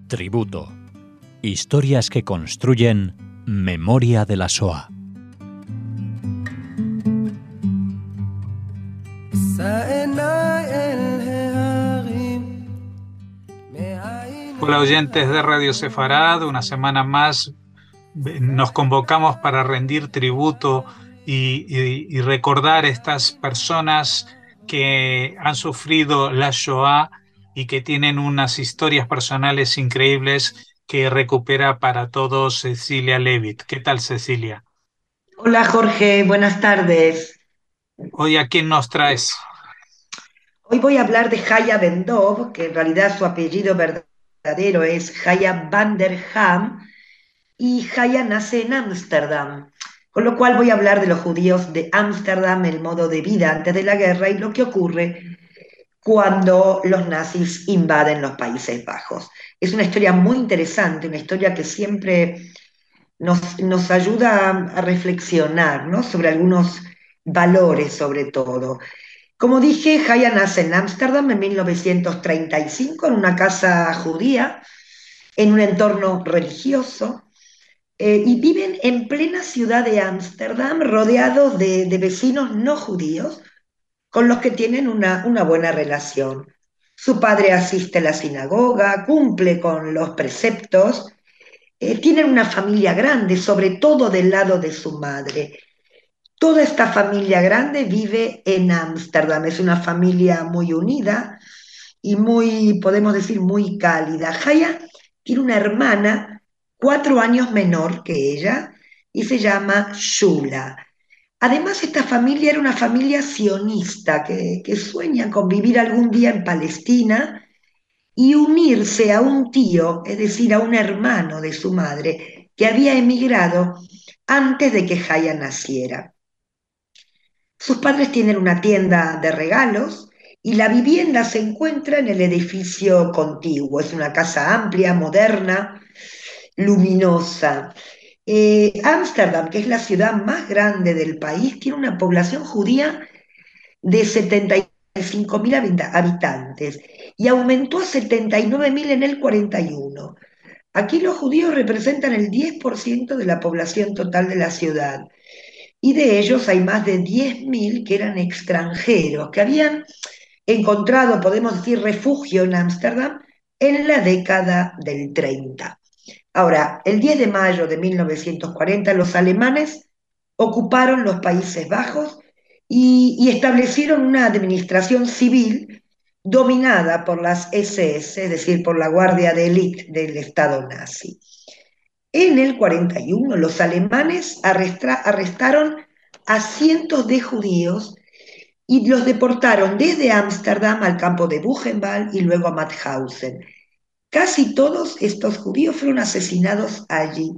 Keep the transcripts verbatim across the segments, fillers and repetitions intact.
Tributo. Historias que construyen memoria de la Shoah. Hola oyentes de Radio Sefarad, una semana más nos convocamos para rendir tributo y, y, y recordar estas personas que han sufrido la Shoah y que tienen unas historias personales increíbles que recupera para todos Cecilia Levitt. ¿Qué tal, Cecilia? Hola Jorge, buenas tardes. Hoy, ¿a quién nos traes? Hoy voy a hablar de Haya Ben Dov, que en realidad su apellido verdadero es Haya van der Ham, y Haya nace en Ámsterdam, con lo cual voy a hablar de los judíos de Ámsterdam, el modo de vida antes de la guerra y lo que ocurre cuando los nazis invaden los Países Bajos. Es una historia muy interesante, una historia que siempre nos, nos ayuda a reflexionar, ¿no?, sobre algunos valores sobre todo. Como dije, Haya nace en Ámsterdam en mil novecientos treinta y cinco en una casa judía, en un entorno religioso, eh, y viven en plena ciudad de Ámsterdam rodeados de, de vecinos no judíos con los que tienen una, una buena relación. Su padre asiste a la sinagoga, cumple con los preceptos, eh, tienen una familia grande, sobre todo del lado de su madre. Toda esta familia grande vive en Ámsterdam, es una familia muy unida y muy, podemos decir, muy cálida. Haya tiene una hermana cuatro años menor que ella y se llama Shula. Además, esta familia era una familia sionista que, que sueña con vivir algún día en Palestina y unirse a un tío, es decir, a un hermano de su madre, que había emigrado antes de que Haya naciera. Sus padres tienen una tienda de regalos y la vivienda se encuentra en el edificio contiguo. Es una casa amplia, moderna, luminosa. Eh, Ámsterdam, que es la ciudad más grande del país, tiene una población judía de setenta y cinco mil habitantes y aumentó a setenta y nueve mil en el cuarenta y uno. Aquí los judíos representan el diez por ciento de la población total de la ciudad y de ellos hay más de diez mil que eran extranjeros, que habían encontrado, podemos decir, refugio en Ámsterdam en la década del treinta. Ahora, el diez de mayo de mil novecientos cuarenta, los alemanes ocuparon los Países Bajos y, y establecieron una administración civil dominada por las ese ese, es decir, por la guardia de élite del Estado nazi. En el cuarenta y uno, los alemanes arrestra, arrestaron a cientos de judíos y los deportaron desde Ámsterdam al campo de Buchenwald y luego a Mauthausen. Casi todos estos judíos fueron asesinados allí.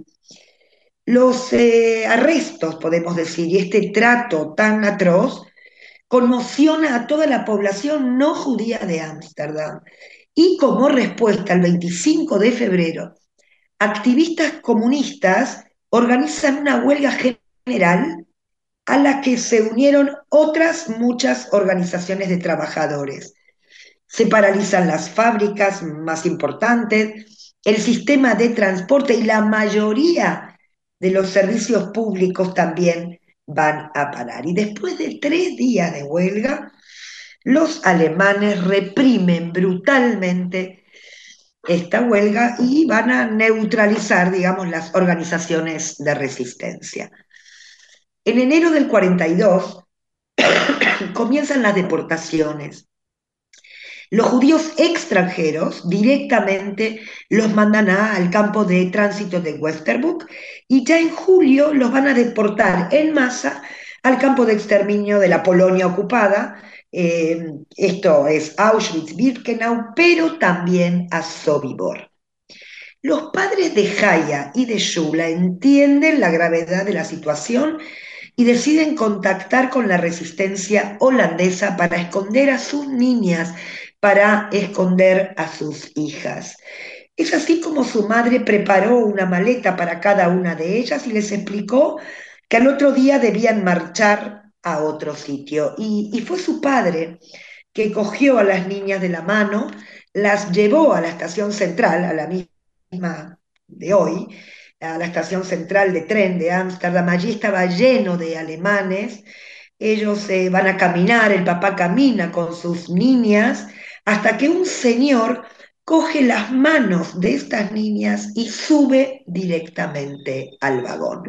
Los eh, arrestos, podemos decir, y este trato tan atroz conmociona a toda la población no judía de Ámsterdam. Y como respuesta, el veinticinco de febrero, activistas comunistas organizan una huelga general a la que se unieron otras muchas organizaciones de trabajadores. Se paralizan las fábricas más importantes, el sistema de transporte y la mayoría de los servicios públicos también van a parar. Y después de tres días de huelga, los alemanes reprimen brutalmente esta huelga y van a neutralizar, digamos, las organizaciones de resistencia. En enero del cuarenta y dos comienzan las deportaciones. Los judíos extranjeros directamente los mandan a, al campo de tránsito de Westerburg y ya en julio los van a deportar en masa al campo de exterminio de la Polonia ocupada, eh, esto es Auschwitz-Birkenau, pero también a Sobibor. Los padres de Haya y de Shula entienden la gravedad de la situación y deciden contactar con la resistencia holandesa para esconder a sus niñas, para esconder a sus hijas. Es así como su madre preparó una maleta para cada una de ellas y les explicó que al otro día debían marchar a otro sitio. Y, y fue su padre que cogió a las niñas de la mano, las llevó a la estación central, a la misma misma de hoy, a la estación central de tren de Ámsterdam. Allí estaba lleno de alemanes. Ellos eh, van a caminar, el papá camina con sus niñas, hasta que un señor coge las manos de estas niñas y sube directamente al vagón.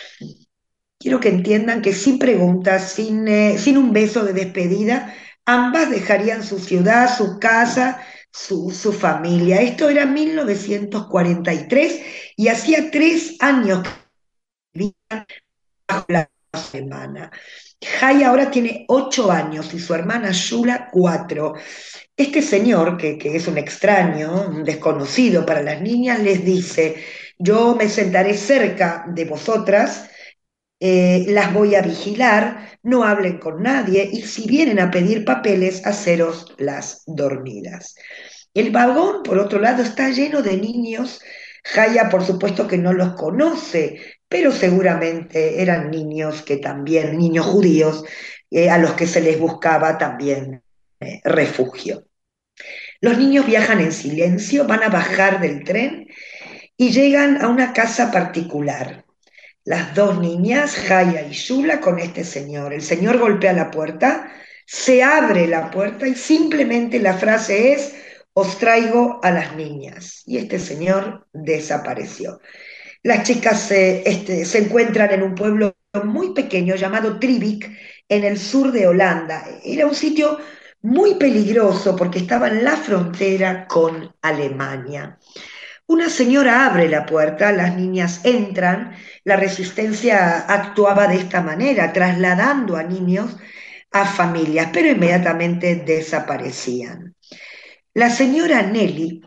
Quiero que entiendan que sin preguntas, sin, eh, sin un beso de despedida, ambas dejarían su ciudad, su casa, su, su familia. Esto era mil novecientos cuarenta y tres y hacía tres años que vivían bajo la alemana. Jaya ahora tiene ocho años y su hermana Shula cuatro. Este señor, que, que es un extraño, un desconocido para las niñas, les dice: yo me sentaré cerca de vosotras, eh, las voy a vigilar, no hablen con nadie y si vienen a pedir papeles, haceros las dormidas. El vagón, por otro lado, está lleno de niños. Jaya, por supuesto que no los conoce, pero seguramente eran niños que también, niños judíos, eh, a los que se les buscaba también eh, refugio. Los niños viajan en silencio, van a bajar del tren y llegan a una casa particular. Las dos niñas, Jaya y Shula, con este señor. El señor golpea la puerta, se abre la puerta y simplemente la frase es: os traigo a las niñas. Y este señor desapareció. Las chicas eh, este, se encuentran en un pueblo muy pequeño llamado Trivik, en el sur de Holanda. Era un sitio muy peligroso porque estaba en la frontera con Alemania. Una señora abre la puerta, las niñas entran. La resistencia actuaba de esta manera, trasladando a niños a familias, pero inmediatamente desaparecían. La señora Nelly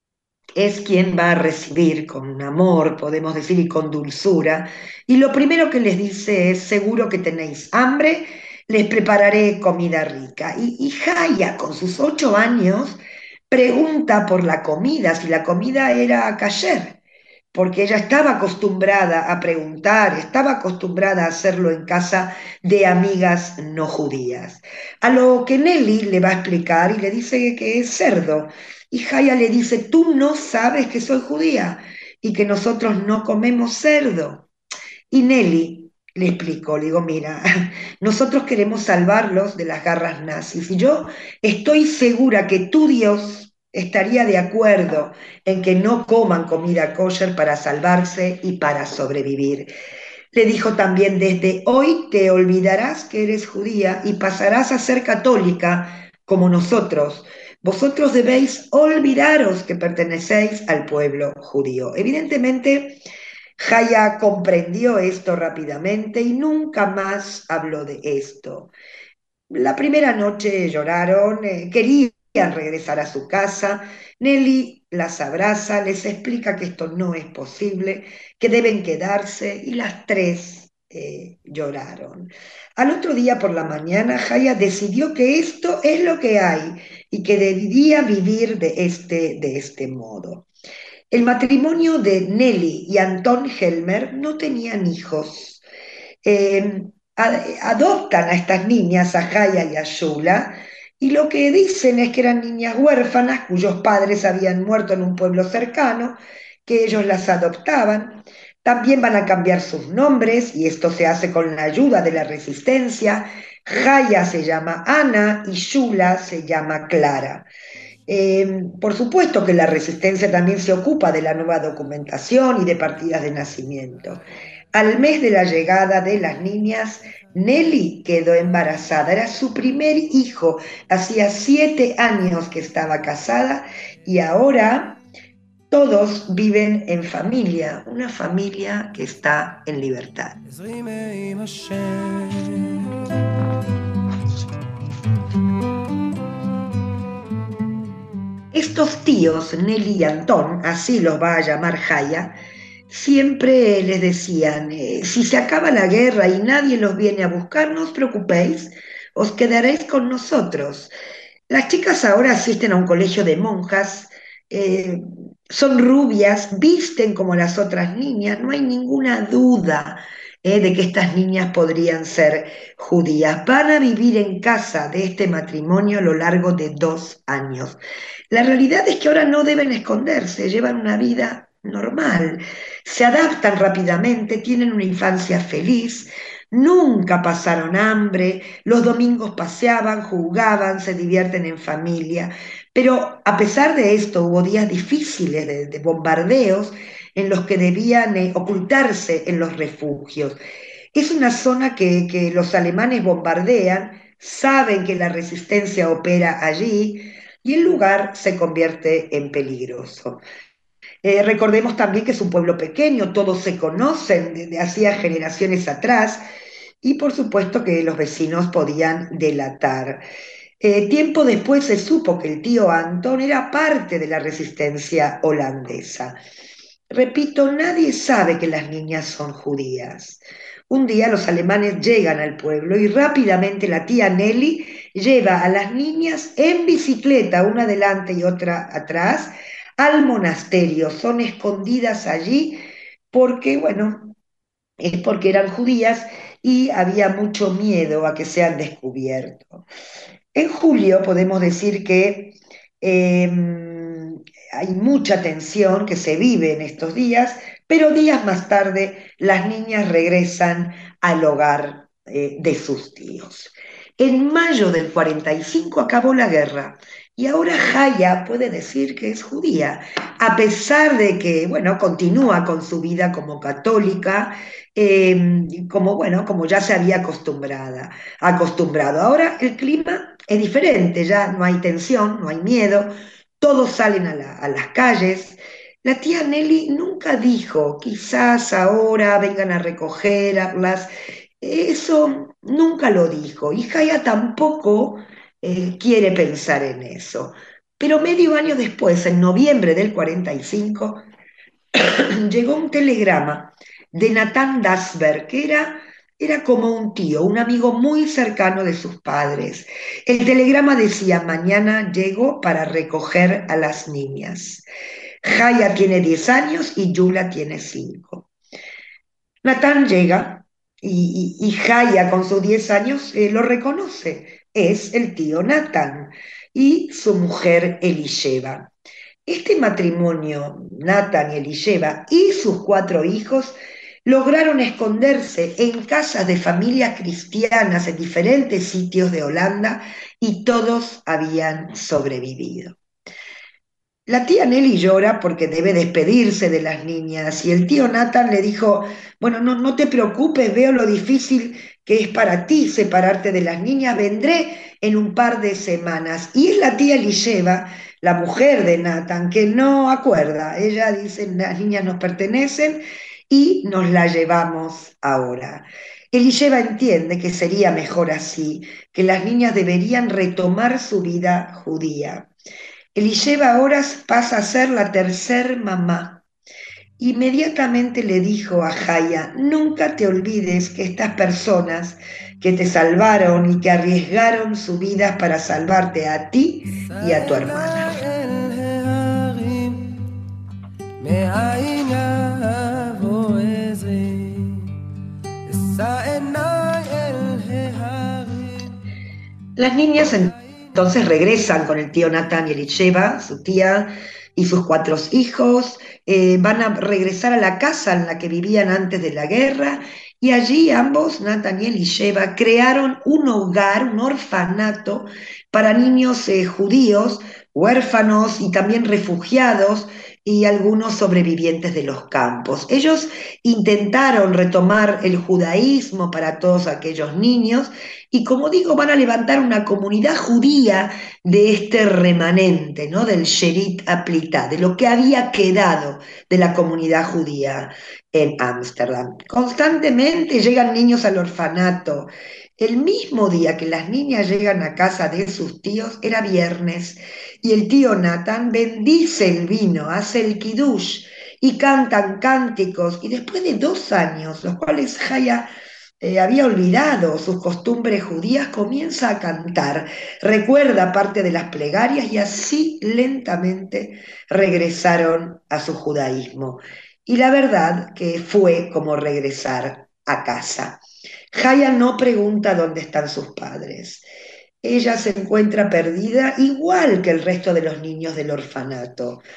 es quien va a recibir con amor, podemos decir, y con dulzura, y lo primero que les dice es: seguro que tenéis hambre, les prepararé comida rica. Y, y Jaya, con sus ocho años, pregunta por la comida, si la comida era kasher, porque ella estaba acostumbrada a preguntar, estaba acostumbrada a hacerlo en casa de amigas no judías. A lo que Nelly le va a explicar y le dice que es cerdo. Y Jaya le dice: tú no sabes que soy judía y que nosotros no comemos cerdo. Y Nelly le explicó, le digo: mira, nosotros queremos salvarlos de las garras nazis y yo estoy segura que tu Dios estaría de acuerdo en que no coman comida kosher para salvarse y para sobrevivir. Le dijo también: desde hoy te olvidarás que eres judía y pasarás a ser católica como nosotros. Vosotros debéis olvidaros que pertenecéis al pueblo judío. Evidentemente, Jaya comprendió esto rápidamente y nunca más habló de esto. La primera noche lloraron, eh, querían regresar a su casa. Nelly las abraza, les explica que esto no es posible, que deben quedarse, y las tres eh, lloraron. Al otro día por la mañana, Jaya decidió que esto es lo que hay y que debía vivir de este, de este modo. El matrimonio de Nelly y Anton Helmer no tenían hijos. Eh, adoptan a estas niñas, a Jaya y a Shula, y lo que dicen es que eran niñas huérfanas cuyos padres habían muerto en un pueblo cercano, que ellos las adoptaban. También van a cambiar sus nombres, y esto se hace con la ayuda de la resistencia. Jaya se llama Ana y Shula se llama Clara. Eh, por supuesto que la resistencia también se ocupa de la nueva documentación y de partidas de nacimiento. Al mes de la llegada de las niñas, Nelly quedó embarazada, era su primer hijo, hacía siete años que estaba casada y ahora todos viven en familia, una familia que está en libertad. Estos tíos, Nelly y Antón, así los va a llamar Jaya, siempre les decían: eh, si se acaba la guerra y nadie los viene a buscar, no os preocupéis, os quedaréis con nosotros. Las chicas ahora asisten a un colegio de monjas, eh, son rubias, visten como las otras niñas, no hay ninguna duda eh, de que estas niñas podrían ser judías. Van a vivir en casa de este matrimonio a lo largo de dos años. La realidad es que ahora no deben esconderse, llevan una vida normal. Se adaptan rápidamente, tienen una infancia feliz, nunca pasaron hambre, los domingos paseaban, jugaban, se divierten en familia. Pero a pesar de esto, hubo días difíciles de, de bombardeos en los que debían eh, ocultarse en los refugios. Es una zona que, que los alemanes bombardean, saben que la resistencia opera allí y el lugar se convierte en peligroso. Eh, recordemos también que es un pueblo pequeño, todos se conocen desde hacía generaciones atrás y por supuesto que los vecinos podían delatar. Eh, tiempo después se supo que el tío Anton era parte de la resistencia holandesa. Repito, nadie sabe que las niñas son judías. Un día los alemanes llegan al pueblo y rápidamente la tía Nelly lleva a las niñas en bicicleta, una delante y otra atrás, al monasterio. Son escondidas allí porque, bueno, es porque eran judías y había mucho miedo a que sean descubiertos. En julio podemos decir que eh, hay mucha tensión que se vive en estos días, pero días más tarde las niñas regresan al hogar eh, de sus tíos. En mayo del cuarenta y cinco acabó la guerra y ahora Jaya puede decir que es judía, a pesar de que, bueno, continúa con su vida como católica, eh, como, bueno, como ya se había acostumbrada, acostumbrado. Ahora el clima es diferente, ya no hay tensión, no hay miedo, todos salen a, la, a las calles. La tía Nelly nunca dijo, quizás ahora vengan a recogerlas, eso nunca lo dijo, y Jaya tampoco eh, quiere pensar en eso. Pero medio año después, en noviembre del cuarenta y cinco, llegó un telegrama de Natán Dasberg, que era, era como un tío, un amigo muy cercano de sus padres. El telegrama decía, mañana llego para recoger a las niñas. Jaya tiene diez años y Yula tiene cinco. Natán llega y, y, y Jaya con sus diez años eh, lo reconoce. Es el tío Natán y su mujer Elisheva. Este matrimonio, Natán y Elisheva, y sus cuatro hijos, lograron esconderse en casas de familias cristianas en diferentes sitios de Holanda y todos habían sobrevivido. La tía Nelly llora porque debe despedirse de las niñas y el tío Natán le dijo, bueno, no, no te preocupes, veo lo difícil que es para ti separarte de las niñas, vendré en un par de semanas. Y es la tía Elisheva, la mujer de Natán, que no acuerda. Ella dice, las niñas nos pertenecen y nos las llevamos ahora. Elisheva entiende que sería mejor así, que las niñas deberían retomar su vida judía. Elisheva ahora pasa a ser la tercer mamá. Inmediatamente le dijo a Jaya, nunca te olvides que estas personas que te salvaron y que arriesgaron su vida para salvarte a ti y a tu hermana. Las niñas entonces regresan con el tío Natán y Elisheva, su tía, y sus cuatro hijos, eh, van a regresar a la casa en la que vivían antes de la guerra, y allí ambos, Natán y Elisheva, crearon un hogar, un orfanato para niños eh, judíos, huérfanos y también refugiados, y algunos sobrevivientes de los campos. Ellos intentaron retomar el judaísmo para todos aquellos niños y, como digo, van a levantar una comunidad judía de este remanente, ¿no? Del Sherit Aplitá, de lo que había quedado de la comunidad judía en Ámsterdam. Constantemente llegan niños al orfanato. El mismo día que las niñas llegan a casa de sus tíos, era viernes, y el tío Natán bendice el vino, hace el kiddush, y cantan cánticos, y después de dos años, los cuales Jaya eh, había olvidado sus costumbres judías, comienza a cantar, recuerda parte de las plegarias, y así lentamente regresaron a su judaísmo. Y la verdad que fue como regresar a casa. Jaya no pregunta dónde están sus padres. Ella se encuentra perdida igual que el resto de los niños del orfanato.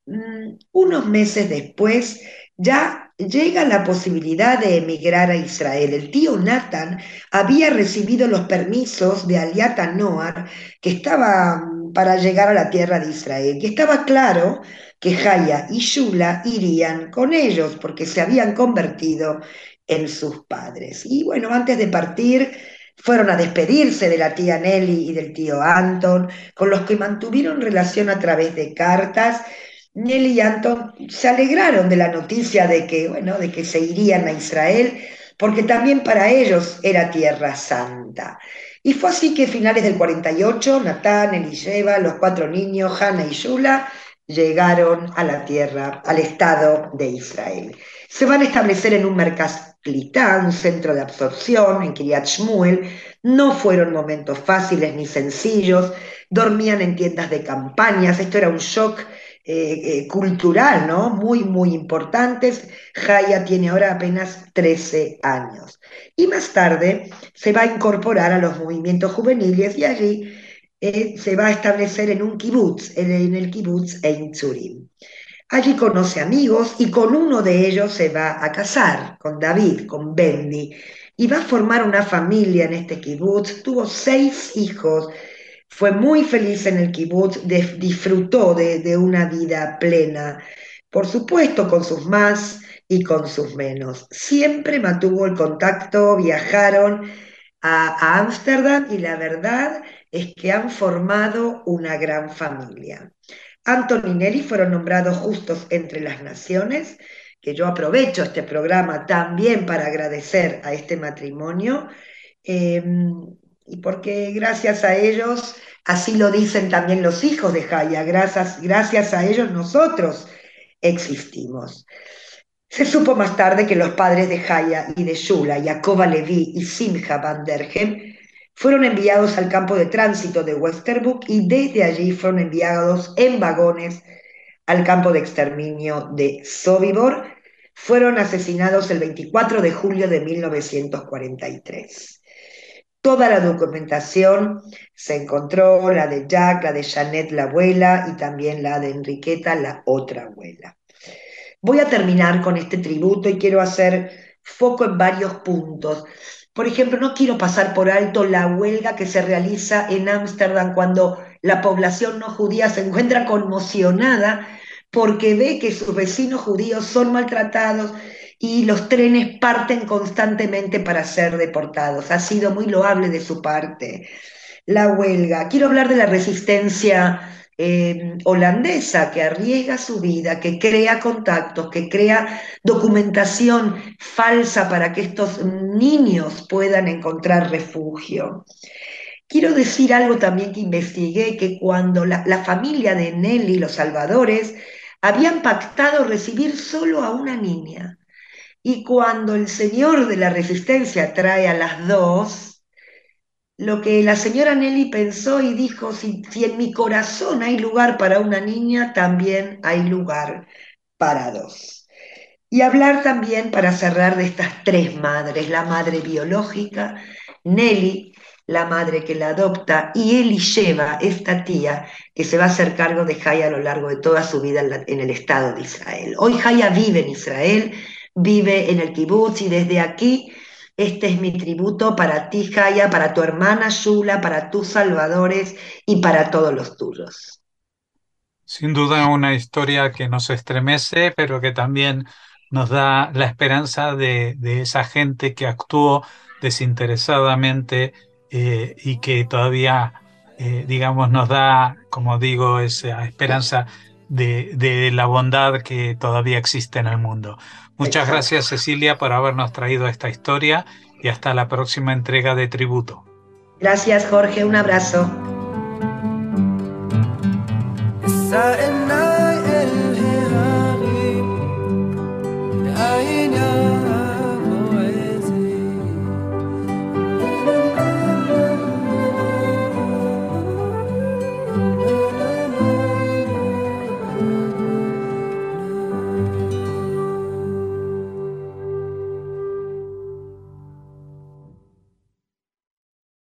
mm, unos meses después ya llega la posibilidad de emigrar a Israel. El tío Nathan había recibido los permisos de Aliat Noar, que estaba mm, para llegar a la tierra de Israel, y estaba claro que Jaya y Shula irían con ellos porque se habían convertido en sus padres. Y bueno, antes de partir, fueron a despedirse de la tía Nelly y del tío Anton, con los que mantuvieron relación a través de cartas. Nelly y Anton se alegraron de la noticia de que, bueno, de que se irían a Israel, porque también para ellos era tierra santa. Y fue así que a finales del cuarenta y ocho, Natán, Elisheva, los cuatro niños, Hannah y Shula, llegaron a la tierra, al Estado de Israel. Se van a establecer en un Merkaz Klitá, un centro de absorción en Kiryat Shmuel. No fueron momentos fáciles ni sencillos, dormían en tiendas de campañas, esto era un shock eh, eh, cultural, ¿no? Muy, muy importantes. Jaya tiene ahora apenas trece años. Y más tarde se va a incorporar a los movimientos juveniles y allí eh, se va a establecer en un kibutz, en, en el kibutz Ein Tzurim. Allí conoce amigos y con uno de ellos se va a casar, con David, con Benny, y va a formar una familia en este kibutz. Tuvo seis hijos, fue muy feliz en el kibutz, de, disfrutó de, de una vida plena, por supuesto con sus más y con sus menos. Siempre mantuvo el contacto, viajaron a Ámsterdam y la verdad es que han formado una gran familia. Anton y Nelly fueron nombrados justos entre las naciones, que yo aprovecho este programa también para agradecer a este matrimonio, eh, y porque gracias a ellos, así lo dicen también los hijos de Jaya, gracias, gracias a ellos nosotros existimos. Se supo más tarde que los padres de Jaya y de Shula, Jacoba Leví y Simcha van der Hem, fueron enviados al campo de tránsito de Westerburg y desde allí fueron enviados en vagones al campo de exterminio de Sobibor. Fueron asesinados el veinticuatro de julio de mil novecientos cuarenta y tres. Toda la documentación se encontró, la de Jack, la de Janet, la abuela, y también la de Enriqueta, la otra abuela. Voy a terminar con este tributo y quiero hacer foco en varios puntos. Por ejemplo, no quiero pasar por alto la huelga que se realiza en Ámsterdam cuando la población no judía se encuentra conmocionada porque ve que sus vecinos judíos son maltratados y los trenes parten constantemente para ser deportados. Ha sido muy loable de su parte la huelga. Quiero hablar de la resistencia eh, holandesa que arriesga su vida, que crea contactos, que crea documentación falsa para que estos niños puedan encontrar refugio. Quiero decir algo también que investigué, que cuando la, la familia de Nelly, los salvadores, habían pactado recibir solo a una niña. Y cuando el señor de la resistencia trae a las dos, lo que la señora Nelly pensó y dijo, si, si en mi corazón hay lugar para una niña, también hay lugar para dos. Y hablar también, para cerrar, de estas tres madres, la madre biológica, Nelly, la madre que la adopta, y Elisheva, esta tía, que se va a hacer cargo de Jaya a lo largo de toda su vida en, la, en el Estado de Israel. Hoy Jaya vive en Israel, vive en el kibutz, y desde aquí este es mi tributo para ti, Jaya, para tu hermana Shula, para tus salvadores y para todos los tuyos. Sin duda una historia que nos estremece, pero que también nos da la esperanza de, de esa gente que actuó desinteresadamente eh, y que todavía, eh, digamos, nos da, como digo, esa esperanza de, de la bondad que todavía existe en el mundo. Muchas Exacto. gracias, Cecilia, por habernos traído esta historia y hasta la próxima entrega de Tributo. Gracias, Jorge. Un abrazo. Sudden